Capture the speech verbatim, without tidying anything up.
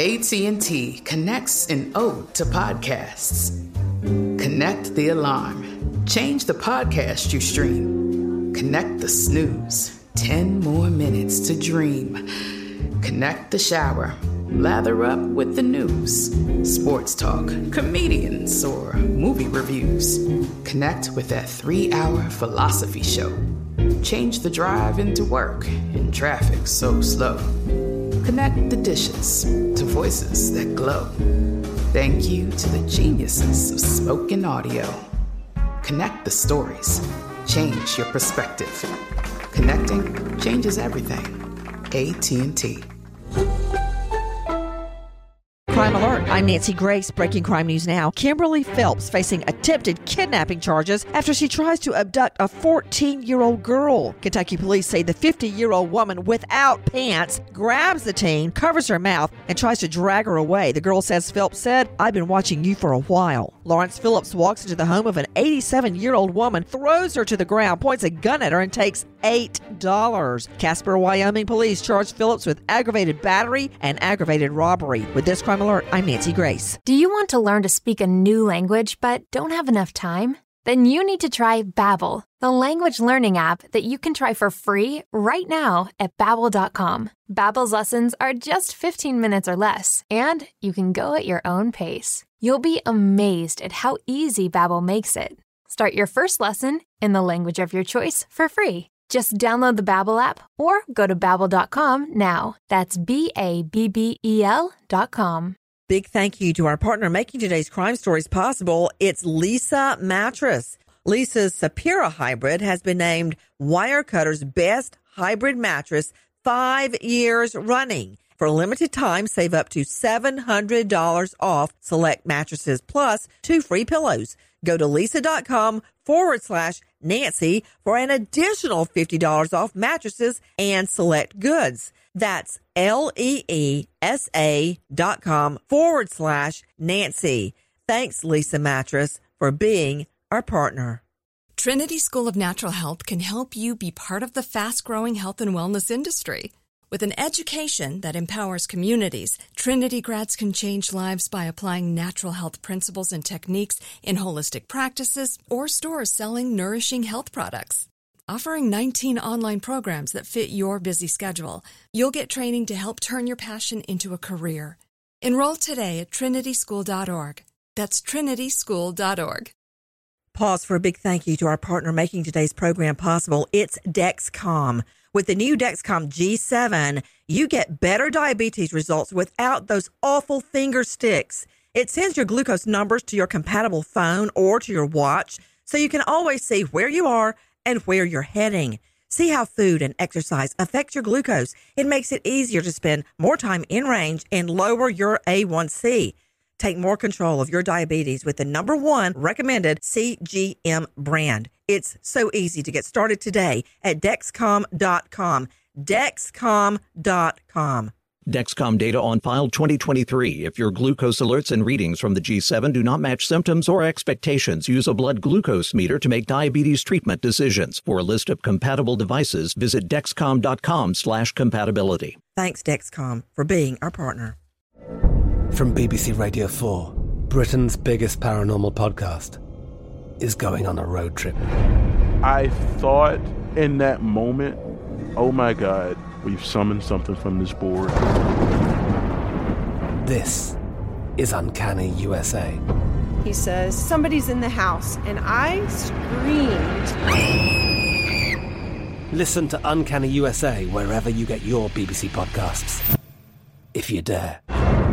A T and T connects an ode to podcasts. Connect the alarm. Change the podcast you stream. Connect the snooze. Ten more minutes to dream. Connect the shower. Lather up with the news. Sports talk, comedians, or movie reviews. Connect with that three-hour philosophy show. Change the drive into work in traffic so slow. Connect the dishes to voices that glow. Thank you to the geniuses of spoken audio. Connect the stories. Change your perspective. Connecting changes everything. A T and T. Crime Alert. I'm Nancy Grace. Breaking crime news now. Kimberly Phelps facing attempted kidnapping charges after she tries to abduct a fourteen-year-old girl. Kentucky police say the fifty-year-old woman without pants grabs the teen, covers her mouth, and tries to drag her away. The girl says Phelps said, "I've been watching you for a while." Lawrence Phillips walks into the home of an eighty-seven-year-old woman, throws her to the ground, points a gun at her, and takes eight dollars. Casper, Wyoming police charged Phillips with aggravated battery and aggravated robbery. With this Crime Alert, I'm Nancy Grace. Do you want to learn to speak a new language but don't have enough time? Then you need to try Babbel, the language learning app that you can try for free right now at babbel dot com. Babbel's lessons are just fifteen minutes or less, and you can go at your own pace. You'll be amazed at how easy Babbel makes it. Start your first lesson in the language of your choice for free. Just download the Babbel app or go to babbel dot com now. That's B A B B E L dot com. Big thank you to our partner making today's crime stories possible. It's Leesa Mattress. Leesa's Sapira Hybrid has been named Wirecutter's best hybrid mattress five years running. For a limited time, save up to seven hundred dollars off select mattresses plus two free pillows. Go to Leesa dot com forward slash Nancy for an additional fifty dollars off mattresses and select goods. That's L-E-E-S-A dot com forward slash Nancy. Thanks, Leesa Mattress, for being our partner. Trinity School of Natural Health can help you be part of the fast-growing health and wellness industry. With an education that empowers communities, Trinity grads can change lives by applying natural health principles and techniques in holistic practices or stores selling nourishing health products. Offering nineteen online programs that fit your busy schedule, you'll get training to help turn your passion into a career. Enroll today at trinity school dot org. That's trinity school dot org. Pause for a big thank you to our partner making today's program possible. It's Dexcom. With the new Dexcom G seven, you get better diabetes results without those awful finger sticks. It sends your glucose numbers to your compatible phone or to your watch, so you can always see where you are and where you're heading. See how food and exercise affect your glucose. It makes it easier to spend more time in range and lower your A one C. Take more control of your diabetes with the number one recommended C G M brand. It's so easy to get started today at Dexcom dot com. Dexcom dot com. Dexcom data on file twenty twenty-three. If your glucose alerts and readings from the G seven do not match symptoms or expectations, use a blood glucose meter to make diabetes treatment decisions. For a list of compatible devices, visit Dexcom dot com slash compatibility. Thanks, Dexcom, for being our partner. From B B C Radio four, Britain's biggest paranormal podcast is going on a road trip. I thought in that moment, oh my God, we've summoned something from this board. This is Uncanny U S A. He says, somebody's in the house, and I screamed. Listen to Uncanny U S A wherever you get your B B C podcasts, if you dare.